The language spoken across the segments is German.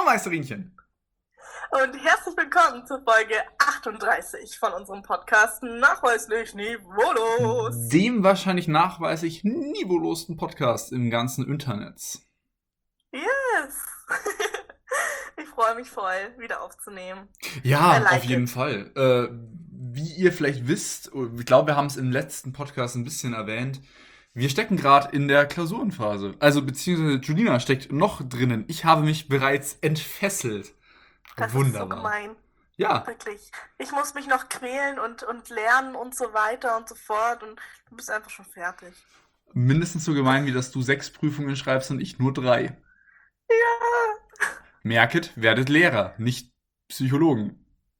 Meisterinchen. Und herzlich willkommen zur Folge 38 von unserem Podcast Nachweislich Niveaulos. Dem wahrscheinlich nachweislich niveaulosten Podcast im ganzen Internet. Yes! Ich freue mich voll, wieder aufzunehmen. I Ja, like auf jeden it. Fall. Wie ihr vielleicht wisst, ich glaube, wir haben es im letzten Podcast ein bisschen erwähnt, wir stecken gerade in der Klausurenphase. Also, beziehungsweise Julina steckt noch drinnen. Ich habe mich bereits entfesselt. Das ist so Wunderbar. gemein, Ja, wirklich. Ich muss mich noch quälen und lernen und so weiter und so fort und du bist einfach schon fertig. mindestens so gemein, wie dass du 6 Prüfungen schreibst und ich nur 3. Ja! Merket, werdet Lehrer, nicht Psychologen.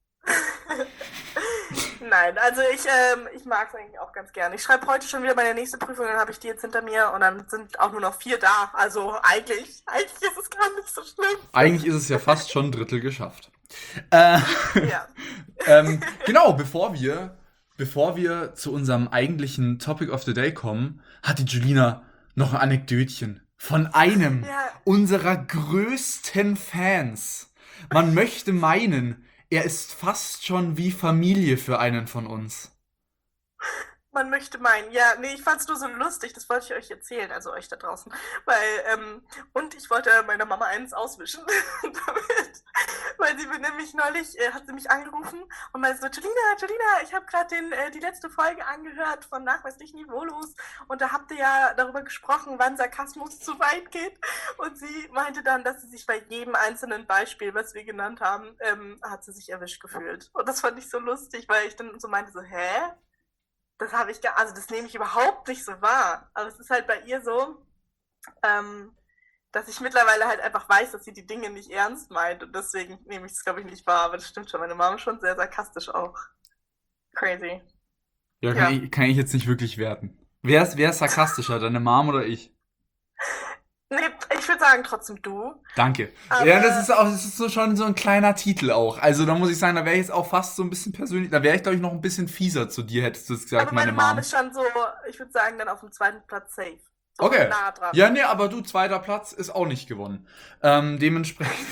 Nein, also ich mag es eigentlich auch ganz gerne. Ich schreibe heute schon wieder meine nächste Prüfung, dann habe ich die jetzt hinter mir und dann sind auch nur noch 4 da. Also eigentlich ist es gar nicht so schlimm. Eigentlich ist es ja fast schon ein Drittel geschafft. Äh, Ja. genau, bevor wir zu unserem eigentlichen Topic of the Day kommen, hat die Julina noch ein Anekdötchen von einem Ja, unserer größten Fans. Man möchte meinen, er ist fast schon wie Familie für einen von uns. man möchte meinen. Ja, nee, ich fand's nur so lustig, das wollte ich euch erzählen, also euch da draußen. Und ich wollte meiner Mama eins auswischen. damit, weil sie mir nämlich neulich, hat sie mich angerufen und meinte so, Julina, ich habe gerade die letzte Folge angehört von Nachweislich Niveaulos und da habt ihr ja darüber gesprochen, wann Sarkasmus zu weit geht. Und sie meinte dann, dass sie sich bei jedem einzelnen Beispiel, was wir genannt haben, hat sie sich erwischt gefühlt. Und das fand ich so lustig, weil ich dann so meinte so, hä? Also das nehme ich überhaupt nicht so wahr. Aber es ist halt bei ihr so, dass ich mittlerweile halt einfach weiß, dass sie die Dinge nicht ernst meint und deswegen nehme ich es, glaube ich, nicht wahr. Aber das stimmt schon. Meine Mama ist schon sehr sarkastisch auch. Crazy. Ja, kann Ja. ich, kann ich jetzt nicht wirklich werten. Wer ist sarkastischer, deine Mom oder ich? Nee, ich würde sagen trotzdem du. Danke. Ja, Aber das ist so schon so ein kleiner Titel auch. Also da muss ich sagen, da wäre ich jetzt auch fast so ein bisschen persönlich, da wäre ich glaube ich noch ein bisschen fieser zu dir, hättest du es gesagt, aber meine meine Mom Mom. ist schon so, ich würde sagen, dann auf dem zweiten Platz safe. So Okay. nah dran. Ja, nee, aber du, zweiter Platz ist auch nicht gewonnen. Dementsprechend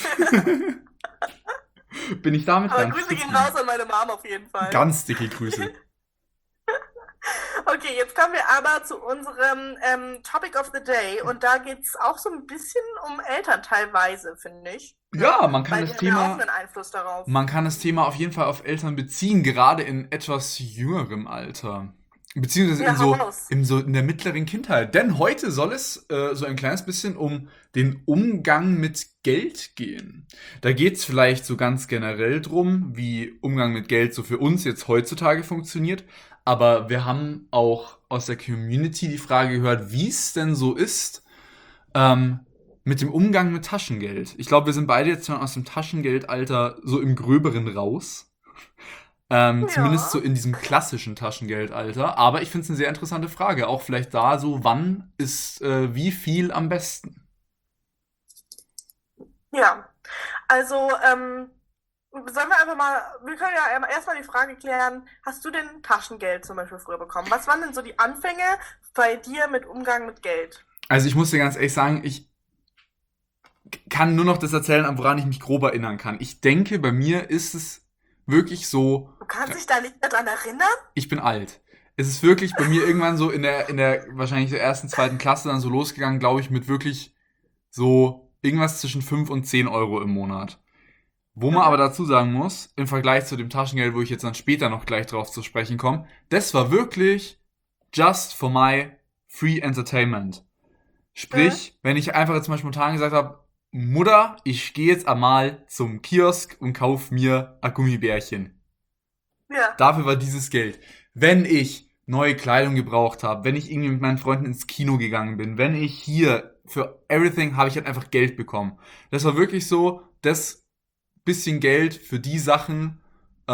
bin ich damit Aber ganz Grüße gehen zufrieden. raus an meine Mom auf jeden Fall. Ganz dicke Grüße. Okay, jetzt kommen wir aber zu unserem Topic of the Day und da geht es auch so ein bisschen um Eltern teilweise, finde ich. Ja, man kann Weil das die haben ja auch Thema, einen Einfluss darauf. man kann das Thema auf jeden Fall auf Eltern beziehen, gerade in etwas jüngerem Alter. Beziehungsweise Ja, hau raus. in der mittleren Kindheit. Denn heute soll es so ein kleines bisschen um den Umgang mit Geld gehen. Da geht es vielleicht so ganz generell drum, wie Umgang mit Geld so für uns jetzt heutzutage funktioniert. Aber wir haben auch aus der Community die Frage gehört, wie es denn so ist, ähm, mit dem Umgang mit Taschengeld. Ich glaube, wir sind beide jetzt schon aus dem Taschengeldalter so im Gröberen raus. Zumindest so Ja, in diesem klassischen Taschengeldalter. Aber ich finde es eine sehr interessante Frage. Auch vielleicht da so, wann ist wie viel am besten? ja. Also, sollen wir einfach mal, wir können ja erstmal die Frage klären, hast du denn Taschengeld zum Beispiel früher bekommen? Was waren denn so die Anfänge bei dir mit Umgang mit Geld? Also ich muss dir ganz ehrlich sagen, ich kann nur noch das erzählen, woran ich mich grob erinnern kann. Ich denke, bei mir ist es wirklich so, Du kannst dich da nicht mehr dran erinnern? ich bin alt. Es ist wirklich bei mir irgendwann so in der wahrscheinlich der ersten, zweiten Klasse dann so losgegangen, glaube ich, mit wirklich so irgendwas zwischen 5 und 10 Euro im Monat. Wo man aber Mhm. dazu sagen muss, im Vergleich zu dem Taschengeld, wo ich jetzt dann später noch gleich drauf zu sprechen komme, das war wirklich just for my free entertainment. Mhm. Sprich, wenn ich einfach jetzt mal spontan gesagt habe, Mutter, ich gehe jetzt einmal zum Kiosk und kauf mir ein Gummibärchen. Ja. Dafür war dieses Geld. Wenn ich neue Kleidung gebraucht habe, wenn ich irgendwie mit meinen Freunden ins Kino gegangen bin, wenn ich hier für everything habe ich halt einfach Geld bekommen. Das war wirklich so, das bisschen Geld für die Sachen,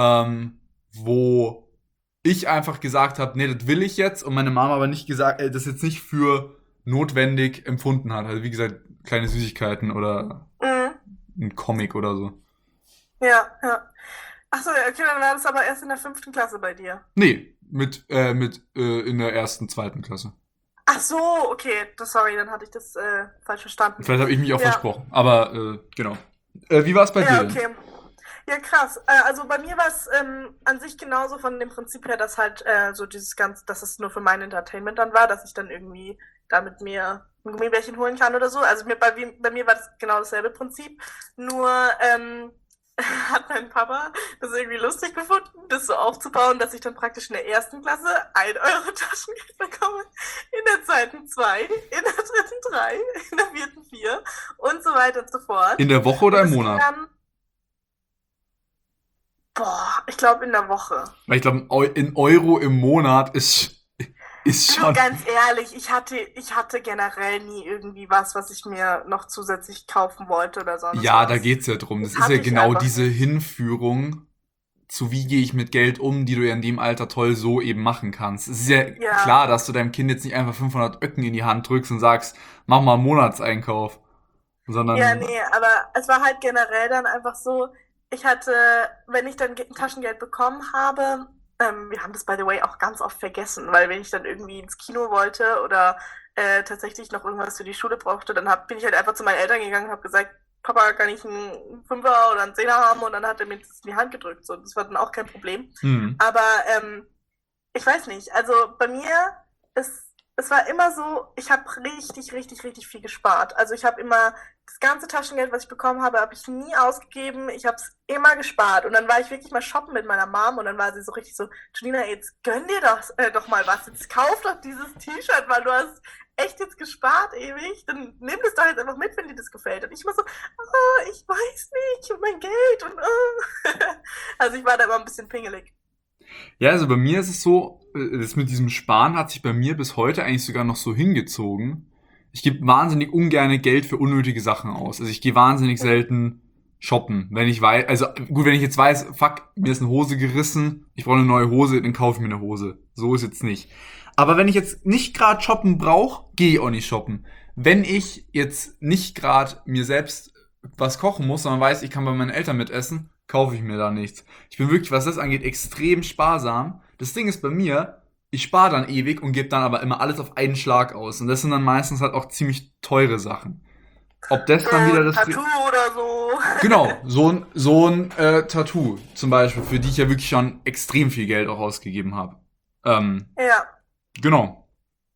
wo ich einfach gesagt habe, nee, das will ich jetzt und meine Mama aber nicht gesagt, das jetzt nicht für notwendig empfunden hat. Also wie gesagt, kleine Süßigkeiten oder Mhm. ein Comic oder so. Ja. Achso, ja, okay, dann war das aber erst in der 5. Klasse bei dir. Nee, mit in der ersten, zweiten Klasse. Ach so, okay, sorry, dann hatte ich das falsch verstanden. Vielleicht habe ich mich auch Ja, versprochen. Aber genau. Wie war es bei dir Ja, denn? okay. Ja, krass. Also bei mir war es an sich genauso von dem Prinzip her, dass halt so dieses Ganze, dass es nur für mein Entertainment dann war, dass ich dann irgendwie damit mir ein Gummibärchen holen kann oder so. Also bei mir war das genau dasselbe Prinzip. Nur hat mein Papa das irgendwie lustig gefunden, das so aufzubauen, dass ich dann praktisch in der ersten Klasse 1 Euro Taschengeld bekomme, in der zweiten 2, in der dritten 3, in der vierten 4 und so weiter und so fort. In der Woche oder Und im es ging Monat? dann, boah, ich glaube in der Woche. Weil ich glaube, in Euro im Monat ist Du, schon. ganz ehrlich, ich hatte generell nie irgendwie was ich mir noch zusätzlich kaufen wollte oder sonst Ja, da was. geht's ja drum. Das Das ist ja hatte ich genau einfach diese nicht. Hinführung zu wie gehe ich mit Geld um, die du ja in dem Alter toll so eben machen kannst. Es ist ja Ja, klar, dass du deinem Kind jetzt nicht einfach 500 Öcken in die Hand drückst und sagst, mach mal einen Monatseinkauf, ja, sondern nee, aber es war halt generell dann einfach so, ich hatte, wenn ich dann Taschengeld bekommen habe, wir haben das by the way auch ganz oft vergessen, weil wenn ich dann irgendwie ins Kino wollte oder tatsächlich noch irgendwas für die Schule brauchte, dann bin ich halt einfach zu meinen Eltern gegangen und habe gesagt, Papa, kann ich einen Fünfer oder einen Zehner haben? Und dann hat er mir das in die Hand gedrückt. So, das war dann auch kein Problem. hm. Aber ich weiß nicht, also bei mir, es war immer so, ich habe richtig, richtig, richtig viel gespart. Also ich habe immer das ganze Taschengeld, was ich bekommen habe ich nie ausgegeben. Ich habe es immer gespart. Und dann war ich wirklich mal shoppen mit meiner Mom und dann war sie so richtig so, Julina, jetzt gönn dir doch mal was. Jetzt kauf doch dieses T-Shirt, weil du hast echt jetzt gespart ewig. Dann nimm das doch jetzt einfach mit, wenn dir das gefällt. Und ich war so, oh, ich weiß nicht, und mein Geld und Also ich war da immer ein bisschen pingelig. Ja, also bei mir ist es so, das mit diesem Sparen hat sich bei mir bis heute eigentlich sogar noch so hingezogen. Ich gebe wahnsinnig ungerne Geld für unnötige Sachen aus. Also ich gehe wahnsinnig selten shoppen. Wenn ich weiß, also gut, wenn ich jetzt weiß, fuck, mir ist eine Hose gerissen, ich brauche eine neue Hose, dann kaufe ich mir eine Hose. So ist jetzt nicht. Aber wenn ich jetzt nicht gerade shoppen brauche, gehe ich auch nicht shoppen. Wenn ich jetzt nicht gerade mir selbst was kochen muss, sondern weiß, ich kann bei meinen Eltern mitessen, kaufe ich mir da nichts. Ich bin wirklich, was das angeht, extrem sparsam. Das Ding ist bei mir, ich spare dann ewig und gebe dann aber immer alles auf einen Schlag aus. Und das sind dann meistens halt auch ziemlich teure Sachen. Ob das So dann wieder ein das... Tattoo oder so. Genau, so ein Tattoo zum Beispiel, für die ich ja wirklich schon extrem viel Geld auch ausgegeben habe. Ähm, Ja. genau.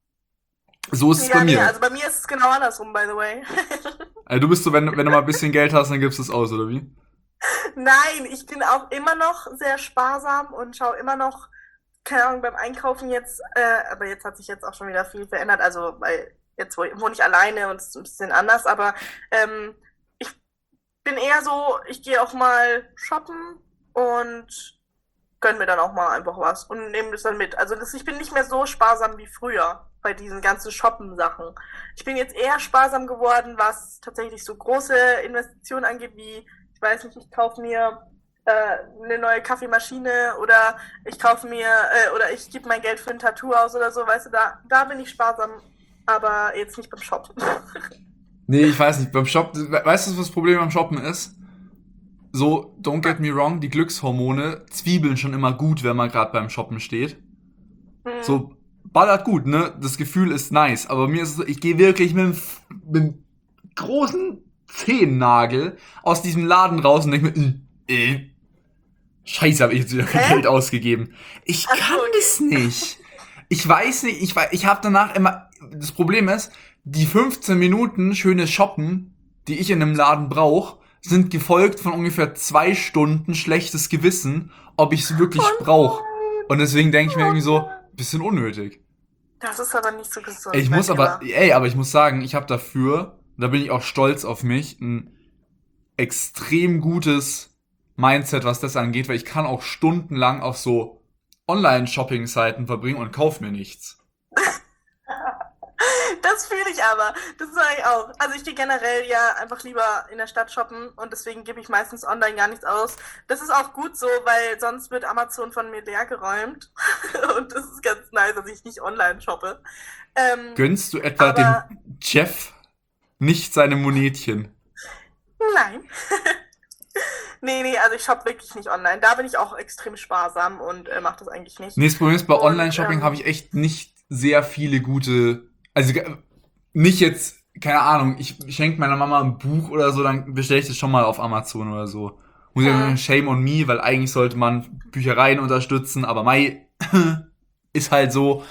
So ist es bei Ja, nee, mir. also bei mir ist es genau andersrum, by the way. Also du bist so, wenn du mal ein bisschen Geld hast, dann gibst du es aus, oder wie? Nein, ich bin auch immer noch sehr sparsam und schaue immer noch, keine Ahnung, beim Einkaufen jetzt, aber jetzt hat sich jetzt auch schon wieder viel verändert, also weil jetzt wohne ich alleine und es ist ein bisschen anders, aber ich bin eher so, ich gehe auch mal shoppen und gönn mir dann auch mal einfach was und nehme das dann mit. Also ich bin nicht mehr so sparsam wie früher bei diesen ganzen Shoppen-Sachen. Ich bin jetzt eher sparsam geworden, was tatsächlich so große Investitionen angeht, wie, ich weiß nicht, ich kaufe mir eine neue Kaffeemaschine oder ich kaufe mir oder ich gebe mein Geld für ein Tattoo aus oder so, weißt du, da bin ich sparsam, aber jetzt nicht beim Shoppen. Nee, ich weiß nicht. Beim Shop, weißt du, was das Problem beim Shoppen ist? So, don't get me wrong, die Glückshormone zwiebeln schon immer gut, wenn man gerade beim Shoppen steht. Hm. So, ballert gut, ne? Das Gefühl ist nice. Aber mir ist es so, ich gehe wirklich mit dem großen Zehennagel aus diesem Laden raus und denke mir, Scheiße, habe ich jetzt wieder Hä? Geld ausgegeben. Ich Ach so, kann okay. das nicht. Ich weiß nicht, ich habe danach immer, das Problem ist, die 15 Minuten schönes Shoppen, die ich in einem Laden brauche, sind gefolgt von ungefähr 2 Stunden schlechtes Gewissen, ob ich es wirklich Oh brauche. nein. Und deswegen denke ich mir Oh irgendwie so, nein. bisschen unnötig. Das ist aber nicht so Ich gesund, mein muss aber, Lieber. aber ich muss sagen, ich habe dafür, da bin ich auch stolz auf mich, ein extrem gutes Mindset, was das angeht, weil ich kann auch stundenlang auf so Online-Shopping-Seiten verbringen und kauf mir nichts. Das fühle ich aber. Das sage ich auch. Also ich gehe generell ja einfach lieber in der Stadt shoppen und deswegen gebe ich meistens online gar nichts aus. Das ist auch gut so, weil sonst wird Amazon von mir leer geräumt. Und das ist ganz nice, dass ich nicht online shoppe. Ähm, Gönnst du etwa dem aber Jeff nicht seine Monetchen? nein. Nee, nee, also ich shoppe wirklich nicht online. Da bin ich auch extrem sparsam und mache das eigentlich nicht. Nee, das Problem ist, bei Und Online-Shopping habe ich echt nicht sehr viele gute, also nicht jetzt keine Ahnung, ich schenke meiner Mama ein Buch oder so, dann bestelle ich das schon mal auf Amazon oder so. Muss ja sagen, Hm. shame on me, weil eigentlich sollte man Büchereien unterstützen, aber Mai ist halt so.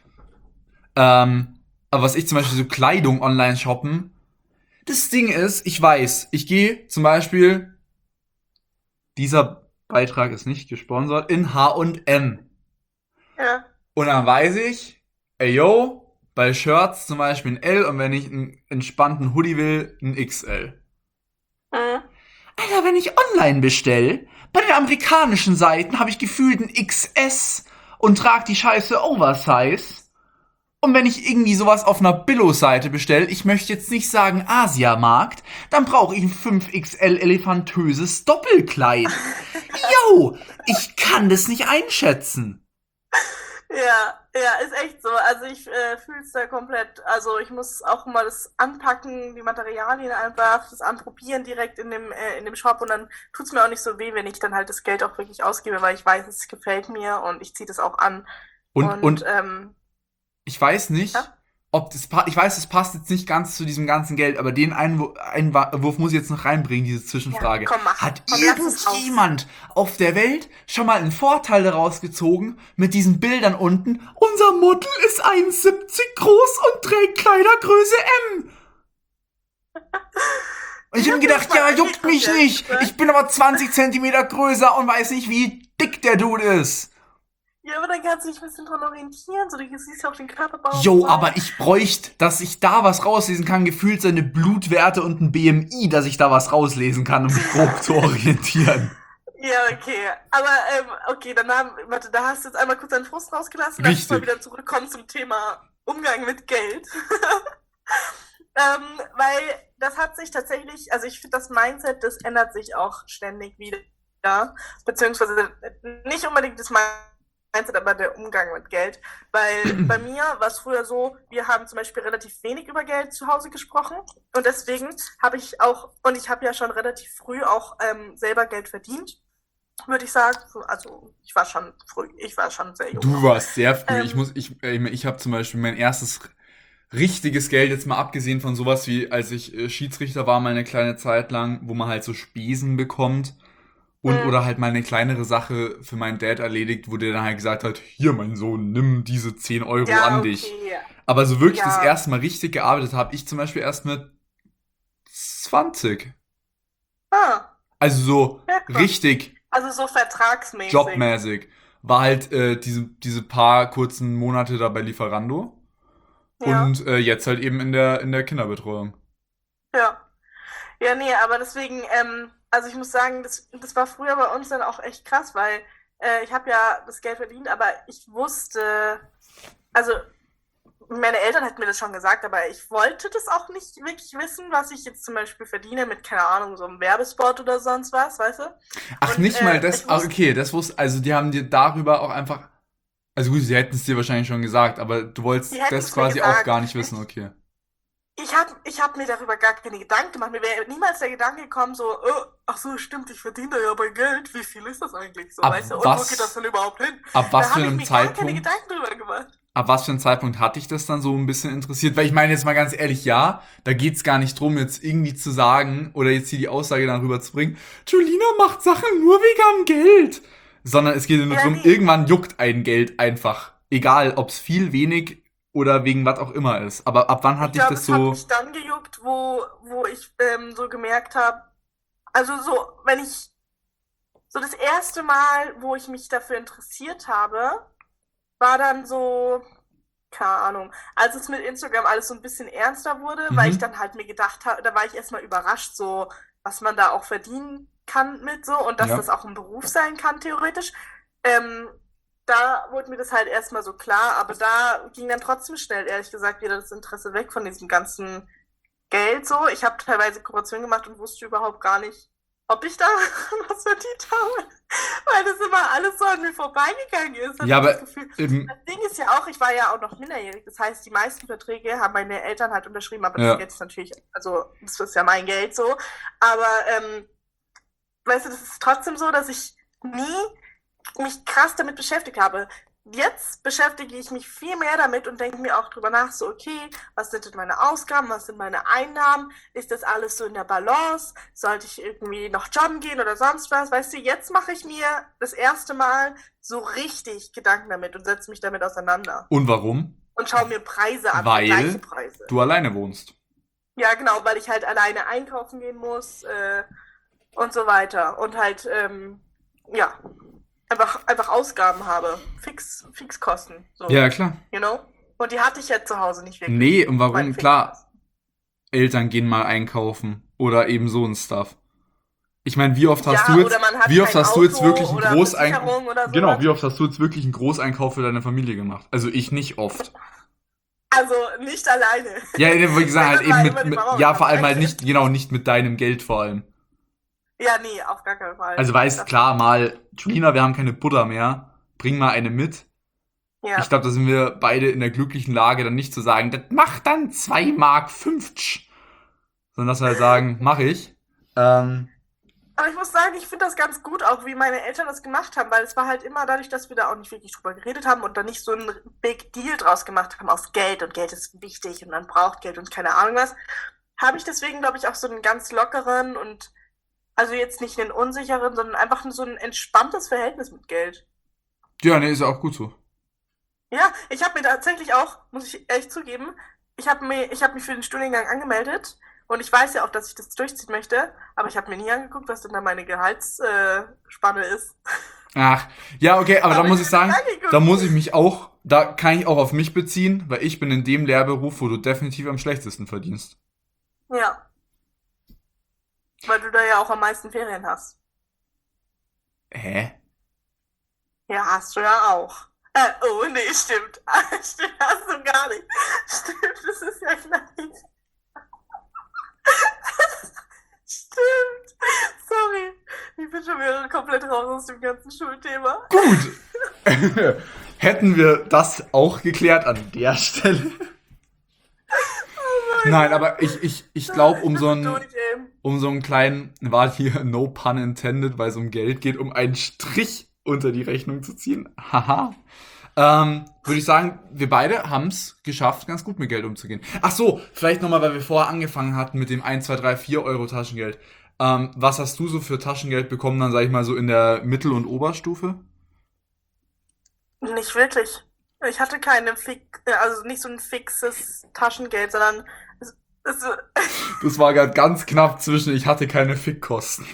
Aber was ich zum Beispiel so Kleidung online shoppen, das Ding ist, ich weiß, ich gehe zum Beispiel, dieser Beitrag ist nicht gesponsert, in H&M. Ja. Und dann weiß ich, ey yo, bei Shirts zum Beispiel ein L und wenn ich einen entspannten Hoodie will, ein XL. Hm. Alter, wenn ich online bestelle, bei den amerikanischen Seiten habe ich gefühlt ein XS und trage die Scheiße Oversize. Und wenn ich irgendwie sowas auf einer Billo-Seite bestelle, ich möchte jetzt nicht sagen Asiamarkt, dann brauche ich ein 5XL elefantöses Doppelkleid. Yo, ich kann das nicht einschätzen. Ja, ja, ist echt so. Also ich fühle es da komplett. Also ich muss auch mal das anpacken, die Materialien einfach, das anprobieren direkt in dem Shop und dann tut's mir auch nicht so weh, wenn ich dann halt das Geld auch wirklich ausgebe, weil ich weiß, es gefällt mir und ich ziehe das auch an. Und Und ich weiß nicht, ja, ob das ich weiß, es passt jetzt nicht ganz zu diesem ganzen Geld, aber den Einwurf muss ich jetzt noch reinbringen, diese ja, Zwischenfrage. komm, mach. Hat Komm, lass es raus. irgendjemand auf der Welt schon mal einen Vorteil daraus gezogen mit diesen Bildern unten? Unser Model ist 1,70 groß und trägt Kleidergröße M. Und ich Ich hab habe mir mir das gedacht, mal ja, juckt angeguckt, mich ehrlich nicht. Ich gesagt. bin aber 20 Zentimeter größer und weiß nicht, wie dick der Dude ist. Ja, aber dann kannst du dich ein bisschen dran orientieren, so du siehst ja auch den Körperbau und Jo, so. aber ich bräuchte, dass ich da was rauslesen kann, gefühlt seine Blutwerte und ein BMI, dass ich da was rauslesen kann, um mich grob zu orientieren. Ja, okay. Aber okay, warte, da hast du jetzt einmal kurz deinen Frust rausgelassen. Lass uns mal Richtig. wieder zurückkommen zum Thema Umgang mit Geld. Weil das hat sich tatsächlich, also ich finde das Mindset, das ändert sich auch ständig wieder. Beziehungsweise nicht unbedingt das Mindset, aber der Umgang mit Geld. Weil bei mir war es früher so, wir haben zum Beispiel relativ wenig über Geld zu Hause gesprochen. Und deswegen habe ich auch, und ich habe ja schon relativ früh auch selber Geld verdient, würde ich sagen. Also ich war schon sehr jung Du noch. warst sehr früh. Ähm, Ich habe zum Beispiel mein erstes richtiges Geld, jetzt mal abgesehen von sowas wie, als ich Schiedsrichter war, mal eine kleine Zeit lang, wo man halt so Spesen bekommt und mh, oder halt mal eine kleinere Sache für meinen Dad erledigt, wo der dann halt gesagt hat, hier mein Sohn, nimm diese 10 € ja, an dich. okay. Aber so wirklich das Ja, erste Mal richtig gearbeitet habe ich zum Beispiel erst mit 20. ah, Also so ja, krass. richtig Also so vertragsmäßig. jobmäßig. War halt diese paar kurzen Monate da bei Lieferando Ja, und jetzt halt eben in der Kinderbetreuung. ja. Ja, nee, aber deswegen, also ich muss sagen, das war früher bei uns dann auch echt krass, weil ich habe ja das Geld verdient, aber ich wusste, also meine Eltern hätten mir das schon gesagt, aber ich wollte das auch nicht wirklich wissen, was ich jetzt zum Beispiel verdiene mit, keine Ahnung, so einem Werbespot oder sonst was, weißt du? Ach, Und nicht mal ich das. Ach, wusste, okay, das wusste. Also, die haben dir darüber auch einfach. Also, gut, sie hätten es dir wahrscheinlich schon gesagt, aber du die wolltest hätten das es mir quasi auch gesagt. gar nicht wissen, okay. Ich hab mir darüber gar keine Gedanken gemacht. Mir wäre niemals der Gedanke gekommen, so, ach so, stimmt, ich verdiene da ja bei Geld. Wie viel ist das eigentlich so, Ab weißt du? Und wo geht das was, denn überhaupt hin? ab Da was für habe ich einem mir gar keine Zeitpunkt, Gedanken drüber gemacht. ab was für einem Zeitpunkt hat dich das dann so ein bisschen interessiert? Weil ich meine jetzt mal ganz ehrlich, ja, da geht's gar nicht drum, jetzt irgendwie zu sagen oder jetzt hier die Aussage dann rüber zu bringen, Julina macht Sachen nur wegen Geld. Sondern es geht ja nur Ja, drum, nee. irgendwann juckt ein Geld einfach. Egal, ob's viel, wenig oder wegen was auch immer ist. Aber ab wann Ich hat dich glaube, das es hat so. mich dann gejuckt, wo ich so gemerkt habe, also so, wenn ich, so das erste Mal, wo ich mich dafür interessiert habe, war dann so, keine Ahnung, als es mit Instagram alles so ein bisschen ernster wurde, weil ich Mhm. dann halt mir gedacht habe, da war ich erstmal überrascht, so, was man da auch verdienen kann mit so und dass das Ja. auch ein Beruf sein kann, theoretisch. Ähm, Da wurde mir das halt erstmal so klar, aber da ging dann trotzdem schnell, ehrlich gesagt, wieder das Interesse weg von diesem ganzen Geld so. Ich habe teilweise Kooperationen gemacht und wusste überhaupt gar nicht, ob ich da was verdient habe, weil das immer alles so an mir vorbeigegangen ist, hatte Ja, ich das aber Gefühl. ähm, Das Ding ist ja auch, ich war ja auch noch minderjährig. Das heißt, die meisten Verträge haben meine Eltern halt unterschrieben, aber das ja. Geld ist natürlich, also das ist ja mein Geld so. Aber weißt du, das ist trotzdem so, dass ich nie mich krass damit beschäftigt habe. jetzt beschäftige ich mich viel mehr damit und denke mir auch drüber nach, so, okay, was sind denn meine Ausgaben, was sind meine Einnahmen, ist das alles so in der Balance, sollte ich irgendwie noch jobben gehen oder sonst was, weißt du, jetzt mache ich mir das erste Mal so richtig Gedanken damit und setze mich damit auseinander Und warum? und schaue mir Preise an, vergleiche Weil Preise. du alleine wohnst. Ja, genau, weil ich halt alleine einkaufen gehen muss und so weiter und halt, ja, einfach Ausgaben habe, Fixkosten, so, Ja, klar. you know? Und die hatte ich ja zu Hause nicht wirklich, Nee, und meine warum? Klar, Fixkosten. Eltern gehen mal einkaufen oder eben so ein Stuff. Ich meine, wie oft hast Ja, du oder jetzt, man hat wie oft kein hast du jetzt Auto wirklich einen oder Großeinkauf? Versicherung oder Genau, wie sowas. oft hast du jetzt wirklich einen Großeinkauf für deine Familie gemacht? Also ich nicht oft. Also nicht alleine. Ja, wie gesagt, Wenn halt dann eben mal immer die Mama ja, mit vor allem halt dabei. nicht, genau, nicht mit deinem Geld vor allem. Ja, nee, auf gar keinen Fall. Also weißt, Das klar, nicht. mal, Julina, wir haben keine Butter mehr, bring mal eine mit. Ich Ja. glaube, da sind wir beide in der glücklichen Lage, dann nicht zu sagen, das macht dann 2,50 Mark, sondern dass wir halt sagen, mach ich. Ähm, Aber ich muss sagen, ich finde das ganz gut, auch wie meine Eltern das gemacht haben, weil es war halt immer dadurch, dass wir da auch nicht wirklich drüber geredet haben und da nicht so einen Big Deal draus gemacht haben aus Geld und Geld ist wichtig und man braucht Geld und keine Ahnung was, habe ich deswegen, glaube ich, auch so einen ganz lockeren und also jetzt nicht einen unsicheren, sondern einfach so ein entspanntes Verhältnis mit Geld. ja, nee, ist ja auch gut so. Ja, ich habe mir tatsächlich auch, muss ich ehrlich zugeben, ich hab mich für den Studiengang angemeldet und ich weiß ja auch, dass ich das durchziehen möchte, aber ich habe mir nie angeguckt, was denn da meine Gehaltsspanne ist. Ach, ja, okay, aber da Habe ich muss ich mir nicht sagen, da angeguckt. muss ich mich auch, da kann ich auch auf mich beziehen, weil ich bin in dem Lehrberuf, wo du definitiv am schlechtesten verdienst. Ja, weil du da ja auch am meisten Ferien hast. Hä? Ja, hast du ja auch. Oh, nee, stimmt. Stimmt, hast du gar nicht. Stimmt, das ist ja gleich. Stimmt. Sorry. Ich bin schon wieder komplett raus aus dem ganzen Schulthema. Gut. Hätten wir das auch geklärt an der Stelle. Oh mein Nein, Gott. aber ich glaube, Ich bin so durch, ey. um so einen kleinen, war hier no pun intended, weil es um Geld geht, um einen Strich unter die Rechnung zu ziehen. Haha. Würde ich sagen, wir beide haben es geschafft, ganz gut mit Geld umzugehen. Ach so, vielleicht nochmal, weil wir vorher angefangen hatten mit dem 1, 2, 3, 4 Euro Taschengeld. Was hast du so für Taschengeld bekommen, dann sag ich mal so in der Mittel- und Oberstufe? Nicht wirklich. Ich hatte also nicht so ein fixes Taschengeld, sondern es, Das war gerade ganz knapp zwischen, ich hatte keine Fickkosten.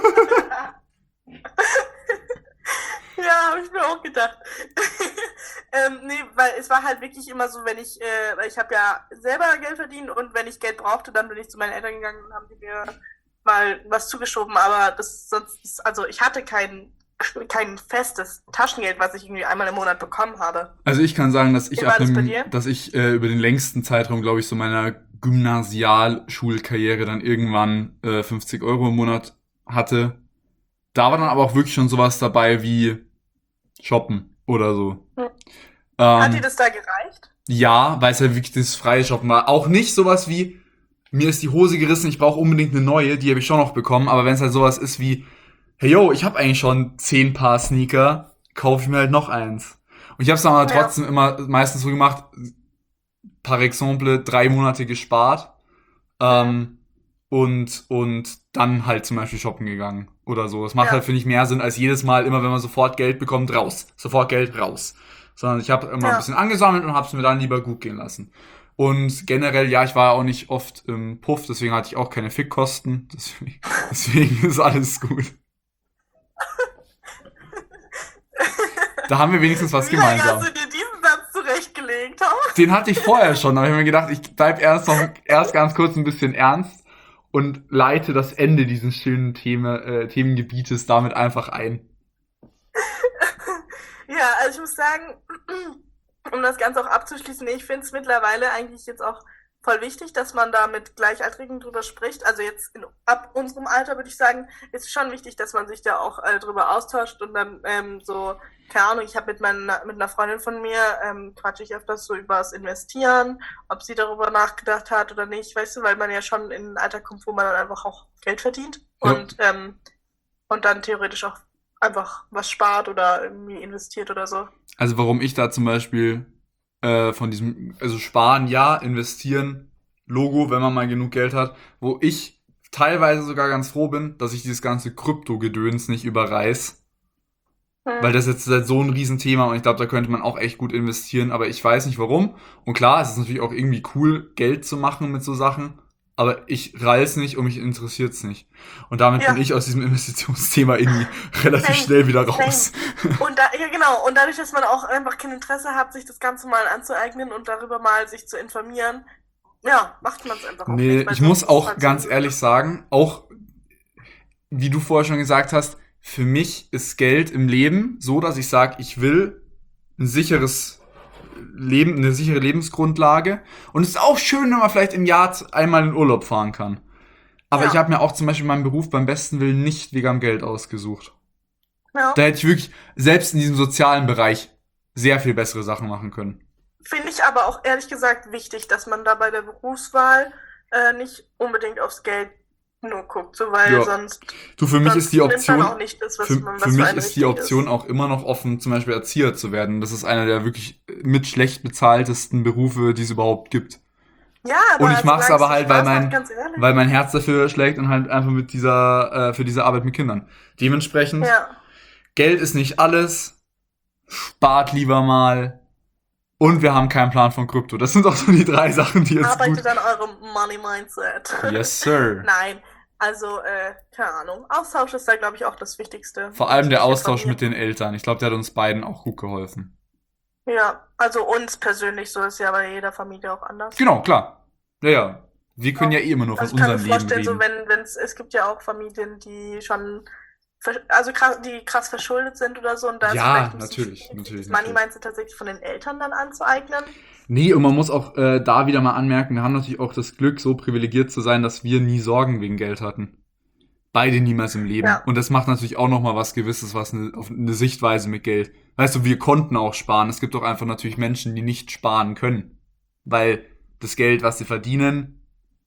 ja, habe ich mir auch gedacht. Nee, weil es war halt wirklich immer so, weil ich habe ja selber Geld verdient und wenn ich Geld brauchte, dann bin ich zu meinen Eltern gegangen und haben die mir mal was zugeschoben, aber also ich hatte kein festes Taschengeld, was ich irgendwie einmal im Monat bekommen habe. Also ich kann sagen, Wie war das bei dir? dass ich über den längsten Zeitraum, glaube ich, so meiner Gymnasialschulkarriere dann irgendwann 50 Euro im Monat hatte. Da war dann aber auch wirklich schon sowas dabei wie Shoppen oder so. Hm. Hat dir Ähm, das da gereicht? ja, weil es ja wirklich das freie Shoppen war. Auch nicht sowas wie, mir ist die Hose gerissen, ich brauche unbedingt eine neue, die habe ich schon noch bekommen. Aber wenn es halt sowas ist wie, hey yo, ich habe eigentlich schon 10 Paar Sneaker, kaufe ich mir halt noch eins. Und ich habe es dann aber Ja, trotzdem immer meistens so gemacht, par exemple 3 Monate gespart hm, ähm, und dann halt zum Beispiel shoppen gegangen oder so. Das macht halt, ja, finde ich, mehr Sinn als jedes Mal immer, wenn man sofort Geld bekommt, raus. Sofort Geld raus. Sondern ich habe immer ein ja. bisschen angesammelt und habe es mir dann lieber gut gehen lassen. Und generell, ja, ich war auch nicht oft im Puff, deswegen hatte ich auch keine Fickkosten. Deswegen ist alles gut. Da haben wir wenigstens was Wie lange hast gemeinsam. du dir diesen Satz zurechtgelegt? Ha? Den hatte ich vorher schon, aber ich habe mir gedacht, ich bleib erst ganz kurz ein bisschen ernst und leite das Ende dieses schönen Themengebietes damit einfach ein. Ja, also ich muss sagen, um das Ganze auch abzuschließen, ich finde es mittlerweile eigentlich jetzt auch voll wichtig, dass man da mit Gleichaltrigen drüber spricht. Also jetzt ab unserem Alter würde ich sagen, ist es schon wichtig, dass man sich da auch drüber austauscht und dann so, keine Ahnung, ich habe mit einer Freundin von mir, quatsche ich öfters so übers Investieren, ob sie darüber nachgedacht hat oder nicht, weißt du, weil man ja schon in ein Alter kommt, wo man dann einfach auch Geld verdient Ja. und dann theoretisch auch einfach was spart oder irgendwie investiert oder so. Also warum ich da zum Beispiel von diesem, also sparen, ja, investieren, Logo, wenn man mal genug Geld hat, wo ich teilweise sogar ganz froh bin, dass ich dieses ganze Krypto-Gedöns nicht überreiß. Weil Hm. das jetzt halt so ein Riesenthema und ich glaube, da könnte man auch echt gut investieren, aber ich weiß nicht warum. Und klar, es ist natürlich auch irgendwie cool, Geld zu machen mit so Sachen, aber ich reiß nicht und mich interessiert's nicht. Und damit bin Ja, ich aus diesem Investitionsthema irgendwie relativ same, schnell wieder same. raus. Und ja genau, und dadurch, dass man auch einfach kein Interesse hat, sich das Ganze mal anzueignen und darüber mal sich zu informieren, ja, macht man es einfach auch Nee, nicht, weil ich muss sonst ist es auch halt so ganz ehrlich sagen, auch wie du vorher schon gesagt hast, für mich ist Geld im Leben so, dass ich sage, ich will ein sicheres Leben, eine sichere Lebensgrundlage. Und es ist auch schön, wenn man vielleicht im Jahr einmal in Urlaub fahren kann. Aber ich ja, habe mir auch zum Beispiel meinen Beruf beim besten Willen nicht wegen am Geld ausgesucht. Da ja. hätte ich wirklich, selbst in diesem sozialen Bereich, sehr viel bessere Sachen machen können. Finde ich aber auch ehrlich gesagt wichtig, dass man da bei der Berufswahl nicht unbedingt aufs Geld nur guckt, so weil Ja, sonst, du, für mich ist die sonst nimmt man auch Option, nicht das, für was für mich einen ist die wichtig Option ist. auch immer noch offen, zum Beispiel Erzieher zu werden. Das ist einer der wirklich mit schlecht bezahltesten Berufe, die es überhaupt gibt. Ja, Und ich aber mache es solange es aber dir halt, Spaß macht, ganz weil ehrlich. mein Herz dafür schlägt und halt einfach mit für diese Arbeit mit Kindern. Dementsprechend, Ja, Geld ist nicht alles, spart lieber mal und wir haben keinen Plan von Krypto. Das sind auch so die drei Sachen, die jetzt gut. arbeitet an eurem Money Mindset. Yes, sir. Nein, also, keine Ahnung. Austausch ist da, glaube ich, auch das Wichtigste Vor und allem der sich Austausch mit informieren. den Eltern. Ich glaube, der hat uns beiden auch gut geholfen. Ja, also uns persönlich, so ist ja bei jeder Familie auch anders. Genau, klar. Ja, ja. Wir können ja Ja. eh immer nur von Also ich kann mir unserem Leben vorstellen, so reden. es gibt ja auch Familien, die schon, also die krass verschuldet sind oder so und da ist es vielleicht Ja, ein bisschen natürlich, schwierig, sich natürlich, das Money natürlich. Mindset tatsächlich von den Eltern dann anzueignen. Nee, und man muss auch da wieder mal anmerken, wir haben natürlich auch das Glück, so privilegiert zu sein, dass wir nie Sorgen wegen Geld hatten. Beide niemals im Leben. Ja, Und das macht natürlich auch nochmal was Gewisses, auf eine Sichtweise mit Geld. Weißt du, wir konnten auch sparen. Es gibt auch einfach natürlich Menschen, die nicht sparen können. Weil das Geld, was sie verdienen,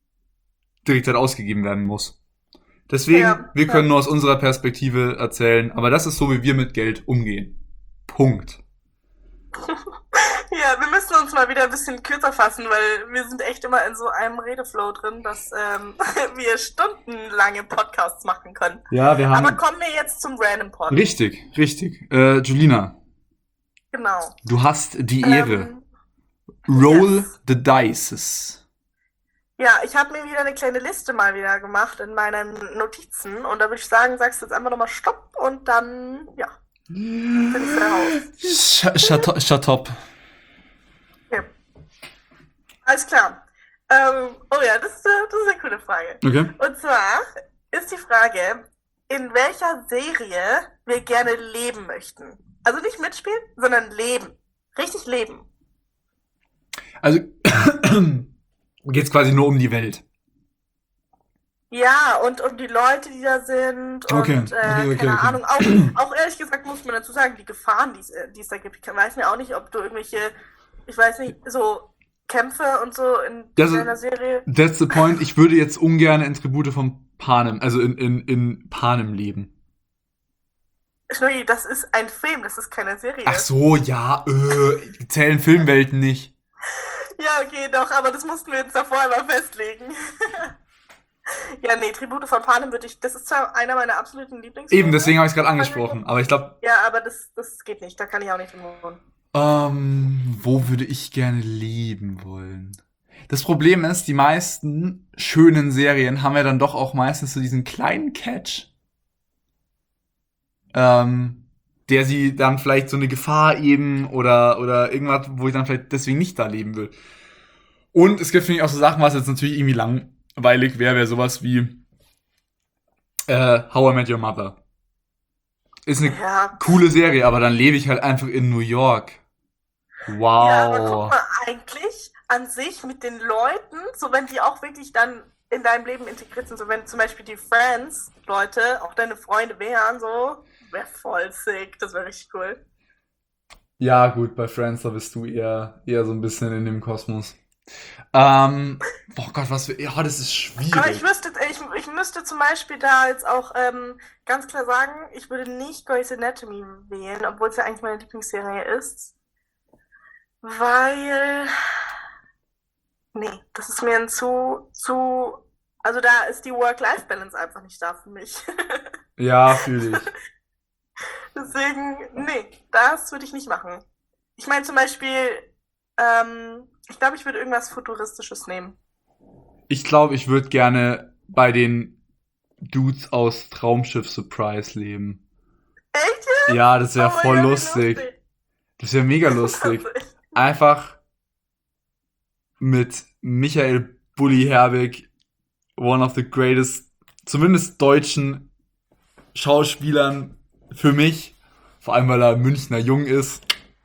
direkt halt ausgegeben werden muss. Deswegen, ja, wir können ja. nur aus unserer Perspektive erzählen, aber das ist so, wie wir mit Geld umgehen. Punkt. Ja, wir müssen uns mal wieder ein bisschen kürzer fassen, weil wir sind echt immer in so einem Redeflow drin, dass wir stundenlange Podcasts machen können. Ja, wir Aber haben. kommen wir jetzt zum Random Pod. Richtig, richtig. Julina, Genau. du hast die Ehre. Ähm, Roll yes. the dices. Ja, ich habe mir wieder eine kleine Liste mal wieder gemacht in meinen Notizen und da würde ich sagen, sagst du jetzt einfach nochmal Stopp und dann, ja, bin ich raus. Shut up. Okay. Alles klar. Oh ja, das ist eine coole Frage. Okay. Und zwar ist die Frage, in welcher Serie wir gerne leben möchten. Also nicht mitspielen, sondern leben. Richtig leben. Also geht's quasi nur um die Welt. Ja, und um die Leute, die da sind Okay, und okay. keine Ahnung. Auch ehrlich gesagt muss man dazu sagen, die Gefahren, die es da gibt. Ich weiß mir auch nicht, ob du irgendwelche, ich weiß nicht, so Kämpfe und so in Das deiner ist, Serie. that's the point. Ich würde jetzt ungern in Tribute von Panem, also in Panem leben. Schnurri, das ist ein Film, das ist keine Ach Serie. so, ja, zählen Filmwelten nicht. Ja, okay, doch, aber das mussten wir jetzt davor einmal festlegen. Ja, nee, Tribute von Panem das ist zwar einer meiner absoluten Eben, Lieblingsfilme. deswegen habe ich es gerade angesprochen. Aber ich glaube, Ja, aber das geht nicht, da kann ich auch nicht drin wohnen. wo würde ich gerne leben wollen? Das Problem ist, die meisten schönen Serien haben ja dann doch auch meistens so diesen kleinen Catch, der sie dann vielleicht so eine Gefahr eben oder irgendwas, wo ich dann vielleicht deswegen nicht da leben will. Und es gibt, finde ich, auch so Sachen, was jetzt natürlich irgendwie langweilig wäre sowas wie How I Met Your Mother. Ist eine Ja. coole Serie, aber dann lebe ich halt einfach in New York. Ja, aber guck Wow. mal, eigentlich an sich mit den Leuten, so wenn die auch wirklich dann in deinem Leben integriert sind, so wenn zum Beispiel die Friends-Leute auch deine Freunde wären, so, wäre voll sick, das wäre richtig cool. Ja, gut, bei Friends, da bist du eher so ein bisschen in dem Kosmos. Boah Gott, was für. Ja, das ist Aber ich schwierig. wüsste, ich müsste zum Beispiel da jetzt auch ganz klar sagen, ich würde nicht Grey's Anatomy wählen, obwohl es ja eigentlich meine Lieblingsserie ist. Weil, nee, das ist mir ein also da ist die Work-Life-Balance einfach nicht da für mich. Ja, fühle ich. Deswegen, nee, das würde ich nicht machen. Ich meine zum Beispiel, ich glaube, ich würde irgendwas Futuristisches nehmen. Ich glaube, ich würde gerne bei den Dudes aus Traumschiff Surprise leben. Echt Ja, jetzt? das wäre Oh mein voll Gott, wie lustig. lustig. Das wäre mega Das lustig. ist echt. Einfach mit Michael Bulli Herbig, one of the greatest, zumindest deutschen Schauspielern für mich. Vor allem, weil er Münchner Jung ist.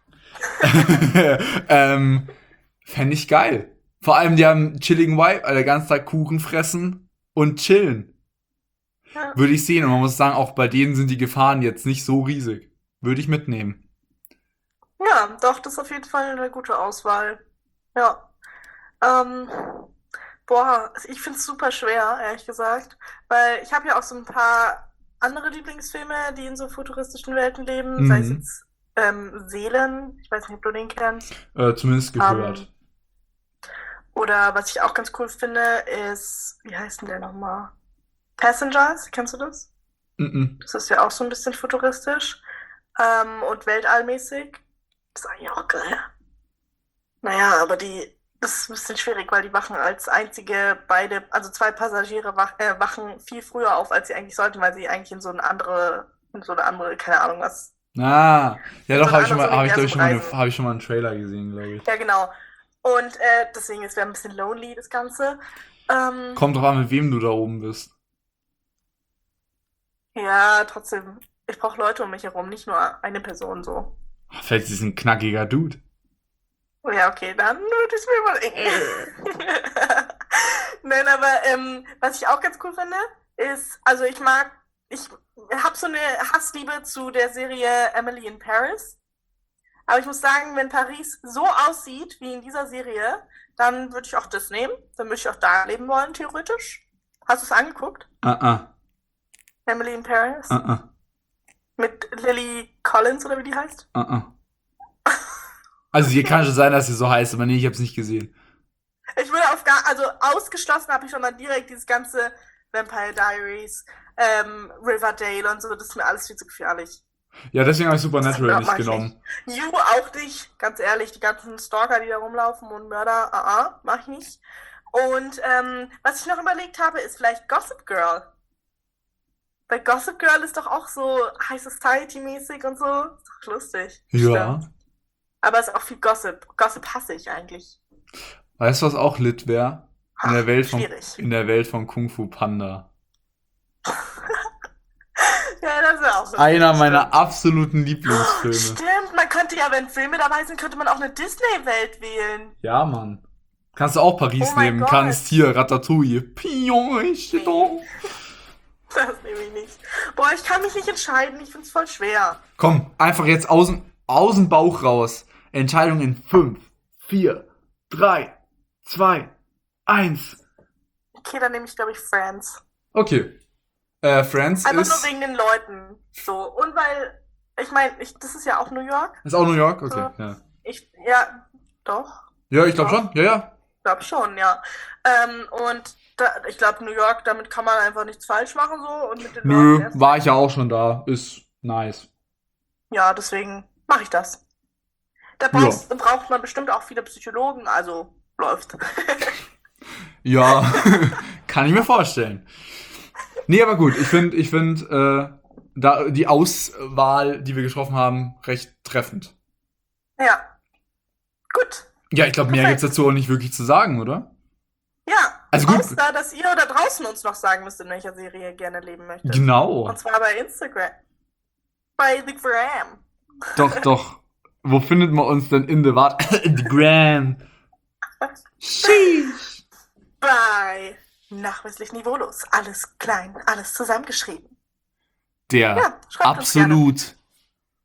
ähm, Fände ich geil. Vor allem, die haben einen chilligen Vibe, Alter, den ganzen Tag Kuchen fressen und chillen. Ja. Würde ich sehen. Und man muss sagen, auch bei denen sind die Gefahren jetzt nicht so riesig. Würde ich mitnehmen. Ja, doch, das ist auf jeden Fall eine gute Auswahl. Ja. Ähm, boah, ich finde es super schwer, ehrlich gesagt, weil ich habe ja auch so ein paar andere Lieblingsfilme, die in so futuristischen Welten leben, sei es Mhm. jetzt Seelen, ich weiß nicht, ob du den kennst, Zumindest ähm, gehört. oder was ich auch ganz cool finde, ist, wie heißt denn der nochmal? Passengers, kennst du das? Mhm. Das ist ja auch so ein bisschen futuristisch und weltallmäßig. Das ist eigentlich auch geil. Naja, aber das ist ein bisschen schwierig, weil die wachen als einzige also zwei Passagiere wachen viel früher auf, als sie eigentlich sollten, weil sie eigentlich in so eine andere, keine Ahnung was, Ah, ja in so doch, ein anderes habe ich glaube ich Universum schon mal, reisen. habe ich schon mal einen Trailer gesehen, glaube ich. Ja, genau. Und deswegen, es wäre ein bisschen lonely, das Ganze. Ähm, Kommt drauf an, mit wem du da oben bist. ja, trotzdem, ich brauche Leute um mich herum, nicht nur eine Person so. Vielleicht ist es ein knackiger Dude. Ja, okay, dann würde ich es mir überlegen. Nein, aber was ich auch ganz cool finde, ist, also ich habe so eine Hassliebe zu der Serie Emily in Paris. Aber ich muss sagen, wenn Paris so aussieht wie in dieser Serie, dann würde ich auch das nehmen. Dann würde ich auch da leben wollen, theoretisch. Hast du es angeguckt? Ah, Emily in Paris? ah. Mit Lily Collins oder wie die heißt? Ah. Also hier Okay. kann schon sein, dass sie so heißt, aber nee, ich habe es nicht gesehen. Ich würde also ausgeschlossen habe ich schon mal direkt dieses ganze Vampire Diaries, Riverdale und so, das ist mir alles viel zu gefährlich. Ja, deswegen habe ich Das Supernatural nicht mag ich nicht. genommen. You auch nicht, ganz ehrlich, die ganzen Stalker, die da rumlaufen und Mörder, mach ich nicht. Und was ich noch überlegt habe, ist vielleicht Gossip Girl. Weil Gossip Girl ist doch auch so High Society-mäßig und so. Ist doch lustig. Ja. Stimmt. Aber es ist auch viel Gossip. Gossip hasse ich eigentlich. Weißt du, was auch lit wäre? Ach, schwierig. In der Welt von Kung Fu Panda. Ja, das ist auch lustig, Einer das meiner stimmt. absoluten Oh, Lieblingsfilme. stimmt, man könnte ja, wenn Filme dabei sind, könnte man auch eine Disney-Welt wählen. Ja, Mann. Kannst du auch Oh Paris mein nehmen. Gott. Kannst hier Ratatouille. Pion, Nee, das nehme ich nicht. Boah, ich kann mich nicht entscheiden. Ich finde es voll schwer. Komm, einfach jetzt aus dem Bauch raus. Entscheidung in 5, 4, 3, 2, 1. Okay, dann nehme ich, glaube ich, Friends. Okay. Friends Einfach nur ist. wegen den Leuten. So. Und weil, ich meine, das ist ja auch New York. Ist auch New York? Okay, So. ja. Ja, doch. Ja, ich glaube Doch. schon. Ja, ja. Glaube schon, ja. Und ich glaube, New York, damit kann man einfach nichts falsch machen so. Und mit den Leuten Nö, erst war recht. ich ja auch schon da. Ist nice. Ja, deswegen mache ich das. Da Ja. braucht man bestimmt auch viele Psychologen, also läuft. Ja, kann ich mir vorstellen. Nee, aber gut, ich find, da die Auswahl, die wir getroffen haben, recht treffend. Ja, gut. Ja, ich glaube, mehr gibt's Perfekt. dazu auch nicht wirklich zu sagen, oder? Ja, Also gut, außer, dass ihr da draußen uns noch sagen müsst, in welcher Serie ihr gerne leben möchtet. genau. Und zwar bei Instagram. Bei The Gram. Doch. Wo findet man uns denn in the Gram? Sheesh. Bei Nachweislich Niveaulos. Alles klein, alles zusammengeschrieben. Der Ja, schreibt uns gerne. absolut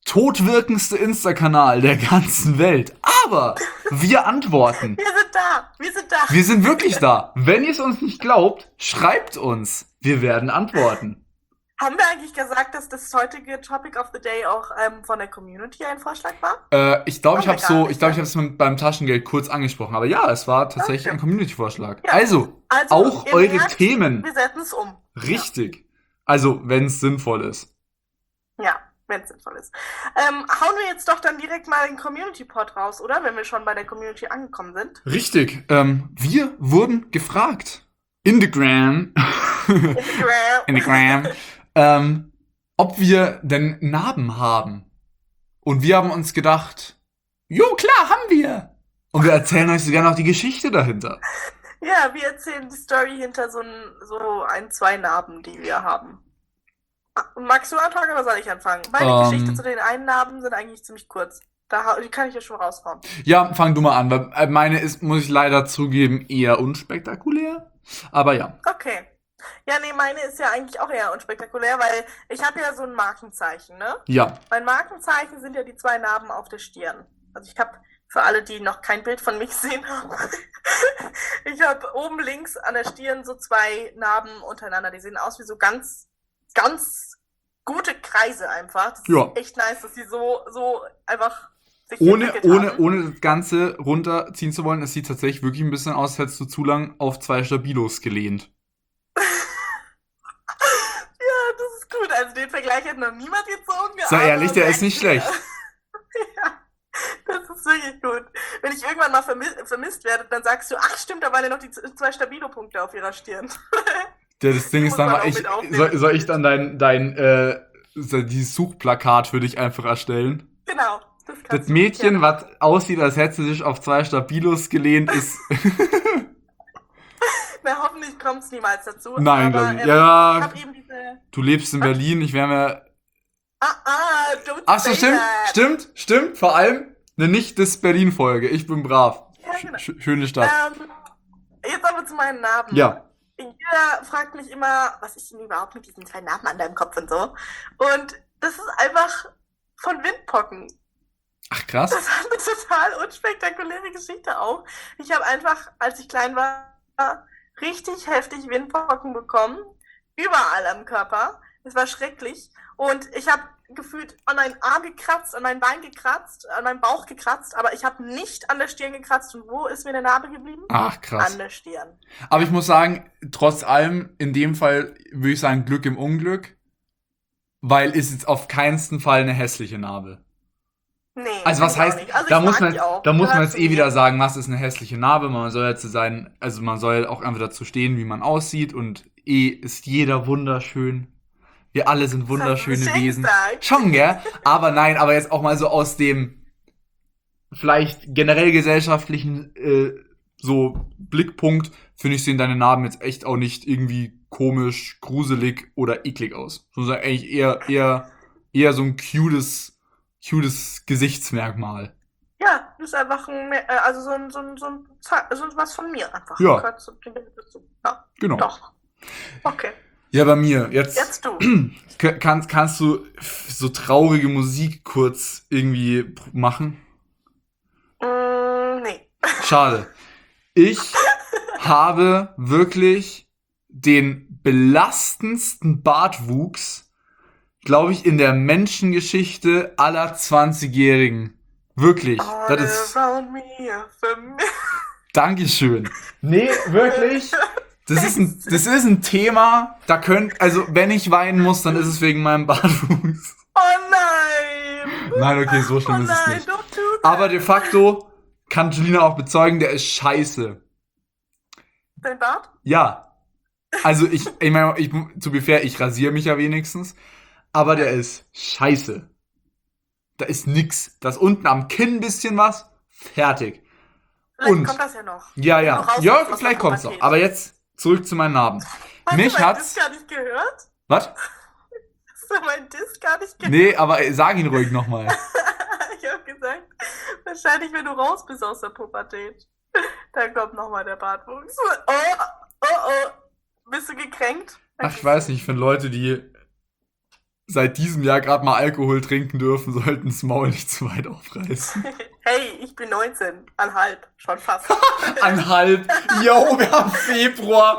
totwirkendste Insta-Kanal der ganzen Welt. Aber wir antworten. Wir sind da. Wir sind da. Wir sind wirklich da. Wenn ihr es uns nicht glaubt, schreibt uns. Wir werden antworten. Haben wir eigentlich gesagt, dass das heutige Topic of the Day auch von der Community ein Vorschlag war? Ich glaube, ich Haben wir habe gar nicht, es beim Taschengeld kurz angesprochen. Aber ja, es war tatsächlich Okay. ein Community-Vorschlag. Ja. Also, auch ihr eure merkt, Themen. Wir setzen es um. Richtig. Also, wenn es sinnvoll ist. Ja, wenn es sinnvoll ist. Hauen wir jetzt doch dann direkt mal den Community-Pod raus, oder? Wenn wir schon bei der Community angekommen sind. Richtig. Wir wurden gefragt. In the Gram. In the Gram. Ob wir denn Narben haben. Und wir haben uns gedacht, jo, klar, haben wir. Und wir erzählen euch sogar noch die Geschichte dahinter. Ja, wir erzählen die Story hinter so zwei Narben, die wir haben. Magst du anfangen oder soll ich anfangen? Meine Geschichte zu den einen Narben sind eigentlich ziemlich kurz. Die kann ich ja schon raushauen. Ja, fang du mal an, weil meine ist, muss ich leider zugeben, eher unspektakulär. Aber ja. Okay. Ja, nee, meine ist ja eigentlich auch eher unspektakulär, weil ich habe ja so ein Markenzeichen, ne? Ja. Mein Markenzeichen sind ja die zwei Narben auf der Stirn. Also ich habe, für alle, die noch kein Bild von mich sehen haben, ich habe oben links an der Stirn so zwei Narben untereinander. Die sehen aus wie so ganz, ganz gute Kreise einfach. Das Ja. ist echt nice, dass die so einfach sich entwickelt haben. Ohne das Ganze runterziehen zu wollen, es sieht tatsächlich wirklich ein bisschen aus, als hättest du zu lang auf zwei Stabilos gelehnt. Ja, das ist gut. Also den Vergleich hat noch niemand gezogen. Sei aber ehrlich, der ist nicht schlecht. Ja, das ist wirklich gut. Wenn ich irgendwann mal vermisst werde, dann sagst du, ach stimmt, da waren ja noch die zwei Stabilo-Punkte auf ihrer Stirn. Das Ding Die ist muss dann man mal, auch mit aufnehmen. soll ich dann dieses Suchplakat für dich einfach erstellen? Genau. Das Mädchen, was aussieht, als hätte sie sich auf zwei Stabilos gelehnt, ist... Na, hoffentlich kommt es niemals dazu. Nein, aber, glaube ich. Ja, ich habe eben diese... du lebst in Berlin, ich wäre mir... Don't Ach so, say that. stimmt. Vor allem eine Nicht-Dis-Berlin-Folge. Ich bin brav. Ja, genau. Schöne Stadt. Jetzt aber zu meinen Narben. Ja. Jeder fragt mich immer, was ist denn überhaupt mit diesen zwei Narben an deinem Kopf und so. Und das ist einfach von Windpocken. Ach, krass. Das hat eine total unspektakuläre Geschichte auch. Ich habe einfach, als ich klein war, richtig heftig Windpocken bekommen. Überall am Körper. Es war schrecklich. Und ich habe gefühlt an meinen Arm gekratzt, an mein Bein gekratzt, an meinem Bauch gekratzt, aber ich habe nicht an der Stirn gekratzt. Und wo ist mir eine Narbe geblieben? Ach, krass. An der Stirn. Aber ich muss sagen, trotz allem, in dem Fall würde ich sagen Glück im Unglück, weil ist jetzt auf keinen Fall eine hässliche Narbe. Nee. Also was heißt, also da ich muss mag die man, auch. da muss man Gehört jetzt zu eh mir. wieder sagen, was ist eine hässliche Narbe. Man soll jetzt man soll auch einfach dazu stehen, wie man aussieht und ist jeder wunderschön. Wir alle sind wunderschöne Das hast du Wesen. gesagt. Schon, gell? Aber nein, aber jetzt auch mal so aus dem vielleicht generell gesellschaftlichen so Blickpunkt, finde ich, sehen deine Narben jetzt echt auch nicht irgendwie komisch, gruselig oder eklig aus. Sondern eigentlich eher so ein cutes Gesichtsmerkmal. Ja, das ist einfach also so was von mir einfach. Ja. Gehört zu- Ja, Genau. doch. Okay. Ja, bei mir. Jetzt Jetzt du. kannst du so traurige Musik kurz irgendwie machen? Nee. Schade. Ich habe wirklich den belastendsten Bartwuchs, glaube ich, in der Menschengeschichte aller 20-Jährigen. Wirklich. Das ist... Around me, für mich. Dankeschön. Nee, wirklich. Das ist ein Thema, also wenn ich weinen muss, dann ist es wegen meinem Bartwuchs. Oh nein. Nein, okay, so schlimm Oh ist es nein, nicht. don't do that. Aber de facto kann Julina auch bezeugen, der ist scheiße. Dein Bart? Ja. Also ich meine, to be fair, ich rasiere mich ja wenigstens. Aber der ist scheiße. Da ist nix. Da ist unten am Kinn ein bisschen was. Fertig. Vielleicht Und- kommt das ja noch. Ja, Wenn ja. du rauskommst Ja, aus der vielleicht kommt's noch. Pubertät. Aber jetzt zurück zu meinen Narben. Hast Mich du meinen hat's... Diss gar nicht gehört? Was? Hast du meinen Diss gar nicht gehört? Nee, aber sag ihn ruhig nochmal. Ich habe gesagt, wahrscheinlich, wenn du raus bist aus der Pubertät, dann kommt nochmal der Bartwuchs. Oh. Bist du gekränkt? Ach, ich weiß nicht, ich finde Leute, die seit diesem Jahr gerade mal Alkohol trinken dürfen, sollten das Maul nicht zu weit aufreißen. Hey, ich bin 19,5, schon fast. Anhalb. Jo, wir haben Februar.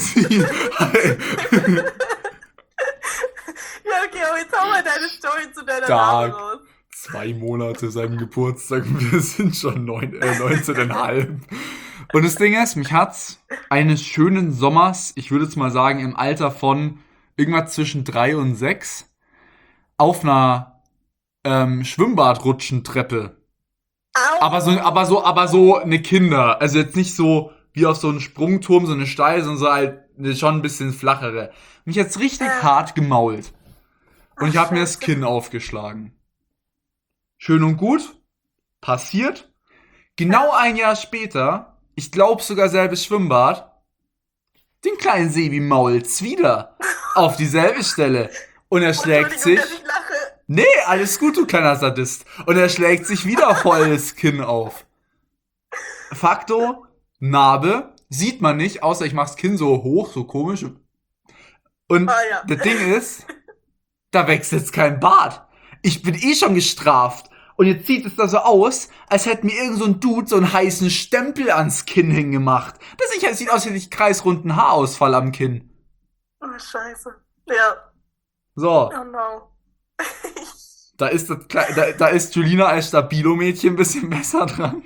Ja, okay, aber jetzt hau mal deine Story zu deiner Stark. Name raus. 2 Monate seinem Geburtstag und wir sind schon 19,5. Und das Ding ist, mich hat's eines schönen Sommers, ich würde jetzt mal sagen, im Alter von irgendwas zwischen 3 und 6, auf einer Schwimmbadrutschentreppe. Au! Aber so eine Kinder. Also jetzt nicht so wie auf so einen Sprungturm, so eine steil, sondern so halt schon ein bisschen flachere. Mich hat's richtig hart gemault. Und ich habe mir das Kinn aufgeschlagen. Schön und gut. Passiert. Genau ein Jahr später, ich glaube sogar selbes Schwimmbad, den kleinen Sebi mault's wieder. Auf dieselbe Stelle. Und er schlägt sich... Entschuldigung, dass ich lache. Nee, alles gut, du kleiner Sadist. Und er schlägt sich wieder voll das Kinn auf. Fakto, Narbe, sieht man nicht, außer ich mach's Kinn so hoch, so komisch. Und Ja. das Ding ist, da wächst jetzt kein Bart. Ich bin eh schon gestraft. Und jetzt sieht es da so aus, als hätte mir irgend so ein Dude so einen heißen Stempel ans Kinn hingemacht. Das sieht aus, als hätte ich kreisrunden Haarausfall am Kinn. Oh, scheiße. Ja. So, Oh no. da ist Julina als Stabilo-Mädchen ein bisschen besser dran.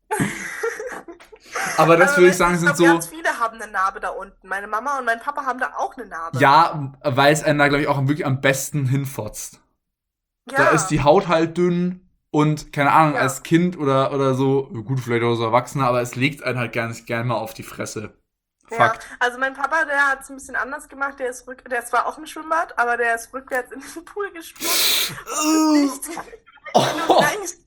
Aber das würde ich sagen, sind Ich glaube, so... ganz viele haben eine Narbe da unten. Meine Mama und mein Papa haben da auch eine Narbe. Ja, weil es einen da, glaube ich, auch wirklich am besten hinfotzt. Ja. Da ist die Haut halt dünn und, keine Ahnung, Ja. als Kind oder so, gut, vielleicht auch so Erwachsener, aber es legt einen halt gerne mal auf die Fresse. Fakt. Ja, also mein Papa, der hat es ein bisschen anders gemacht. Der ist zwar auch im Schwimmbad, aber der ist rückwärts in den Pool gesprungen. Oh,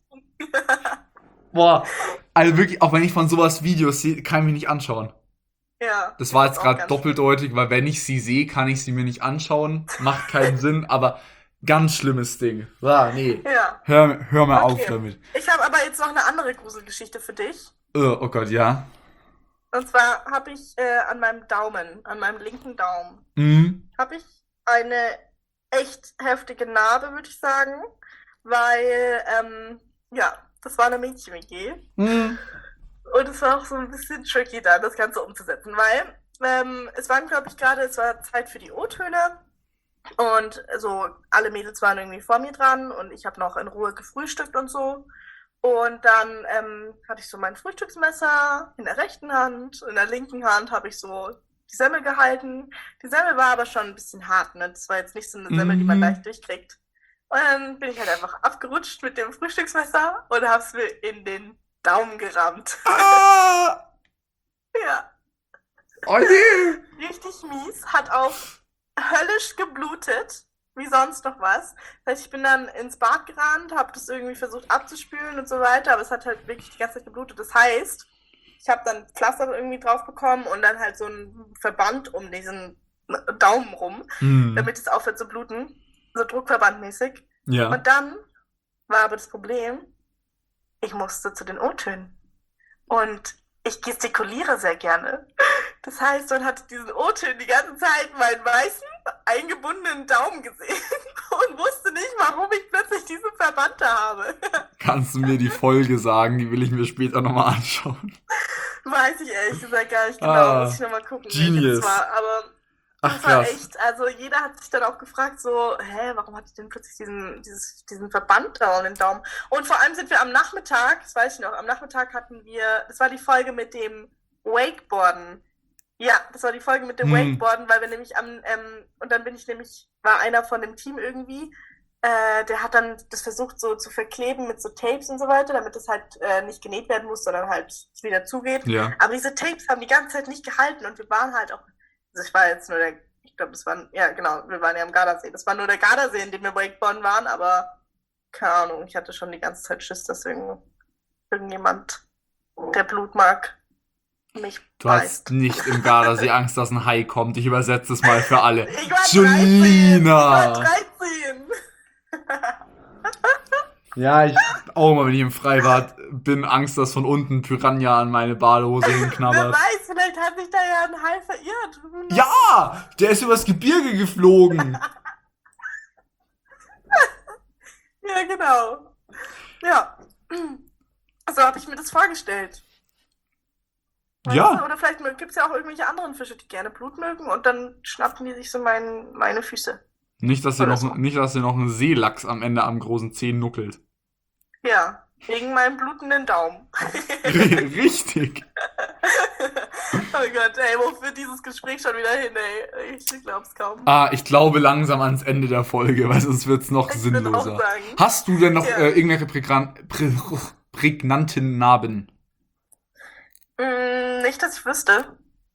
boah, also wirklich, auch wenn ich von sowas Videos sehe, kann ich mich nicht anschauen. Ja. Das war jetzt auch gerade ganz doppeldeutig, weil wenn ich sie sehe, kann ich sie mir nicht anschauen. Macht keinen Sinn, aber ganz schlimmes Ding. Nee. Ja. Hör mal auf Okay. damit. Ich habe aber jetzt noch eine andere Gruselgeschichte für dich. Oh Gott, ja. Und zwar habe ich an meinem linken Daumen, Mhm. habe ich eine echt heftige Narbe, würde ich sagen. Weil, ja, das war eine Mädchen-WG. Mhm. Und es war auch so ein bisschen tricky da, das Ganze umzusetzen, weil es war Zeit für die O-Töne und so alle Mädels waren irgendwie vor mir dran und ich habe noch in Ruhe gefrühstückt und so. Und dann hatte ich so mein Frühstücksmesser in der rechten Hand, in der linken Hand habe ich so die Semmel gehalten. Die Semmel war aber schon ein bisschen hart, ne? Das war jetzt nicht so eine Semmel, die man Mhm. leicht durchkriegt. Und dann bin ich halt einfach abgerutscht mit dem Frühstücksmesser und hab's mir in den Daumen gerammt. Ah! Ja, Oh nee! richtig mies, hat auch höllisch geblutet, wie sonst noch was. Das heißt, ich bin dann ins Bad gerannt, habe das irgendwie versucht abzuspülen und so weiter, aber es hat halt wirklich die ganze Zeit geblutet. Das heißt, ich habe dann Pflaster irgendwie drauf bekommen und dann halt so einen Verband um diesen Daumen rum, Mhm. damit es aufhört zu bluten, so druckverbandmäßig. Ja. Und dann war aber das Problem, ich musste zu den O-Tönen. Und ich gestikuliere sehr gerne. Das heißt, man hat diesen O-Tönen die ganze Zeit meinen weißen, eingebundenen Daumen gesehen und wusste nicht, warum ich plötzlich diesen Verband da habe. Kannst du mir die Folge sagen? Die will ich mir später nochmal anschauen. Weiß ich ehrlich gesagt gar nicht genau. Muss ich nochmal gucken, Genius. welches war. Aber Ach, das war krass. echt, also jeder hat sich dann auch gefragt, so, warum hatte ich denn plötzlich diesen Verband da um den Daumen? Und vor allem sind wir am Nachmittag, das weiß ich noch, am Nachmittag hatten wir, das war die Folge mit dem Wakeboarden. Ja, das war die Folge mit dem Wakeboarden, weil wir nämlich und dann war einer von dem Team irgendwie, der hat dann das versucht so zu verkleben mit so Tapes und so weiter, damit es halt nicht genäht werden muss, sondern halt wieder zugeht. Ja. Aber diese Tapes haben die ganze Zeit nicht gehalten und wir waren halt auch, also ich war jetzt nur ich glaube, wir waren ja am Gardasee. Das war nur der Gardasee, in dem wir Wakeboarden waren, aber keine Ahnung, ich hatte schon die ganze Zeit Schiss, dass irgendjemand, der Blut mag, mich Du beißt. hast nicht im Gardasee Angst, dass ein Hai kommt. Ich übersetze es mal für alle. Ich war 13. Julina! Ich war 13. Ja, ich auch immer, wenn ich im Freibad bin, Angst, dass von unten Piranha an meine Badehose Wer hinknabbert. weiß, vielleicht hat sich da ja ein Hai verirrt. Ja! Der ist übers Gebirge geflogen. Ja, genau. Ja. So habe ich mir das vorgestellt. Weißt du? Ja, Oder vielleicht gibt es ja auch irgendwelche anderen Fische, die gerne Blut mögen und dann schnappen die sich so meine Füße oder so. nicht, dass dir noch ein Seelachs am Ende am großen Zeh nuckelt. Ja, wegen meinem blutenden Daumen. Richtig. Oh Gott, ey, wo führt dieses Gespräch schon wieder hin, ey? Ich glaub's kaum. Ich glaube langsam ans Ende der Folge, weil sonst wird's noch Ich würde auch sinnloser. sagen. Hast du denn noch Ja. irgendwelche prägnanten Narben? Nicht, dass ich wüsste.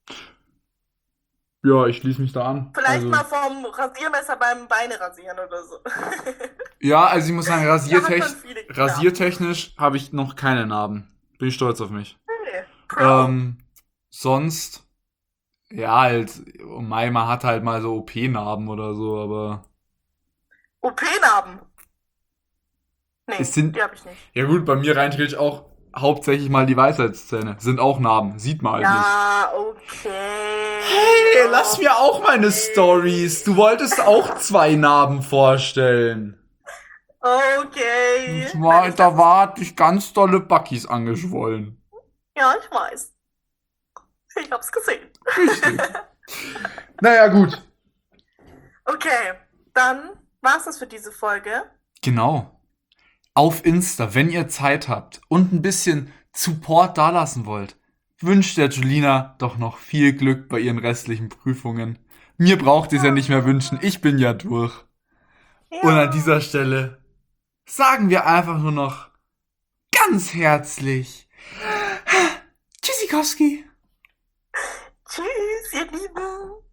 Ja, ich schließe mich da an. Vielleicht mal vom Rasiermesser beim Beine rasieren oder so. Ja, also ich muss sagen, Da hat man viele Narben. rasiertechnisch habe ich noch keine Narben. Bin ich stolz auf mich. Okay. Pro. Sonst, ja, halt, man hat halt mal so OP-Narben oder so, aber OP-Narben. Nee, es sind, die habe ich nicht. ja gut, bei mir rein theoretisch auch hauptsächlich mal die Weisheitszähne. Sind auch Narben, sieht man halt nicht. Ja, okay. Hey, lass mir auch meine Stories. Du wolltest auch 2 Narben vorstellen. Okay. Da war dich ganz dolle Buckys angeschwollen. Ja, ich weiß. Ich hab's gesehen. Richtig. Naja, gut. Okay, dann war's das für diese Folge. Genau. Auf Insta, wenn ihr Zeit habt und ein bisschen Support dalassen wollt, wünscht der Julina doch noch viel Glück bei ihren restlichen Prüfungen. Mir braucht ihr es ja nicht mehr wünschen, ich bin ja durch. Ja. Und an dieser Stelle sagen wir einfach nur noch ganz herzlich Tschüssikowski. Tschüss, ihr Lieben.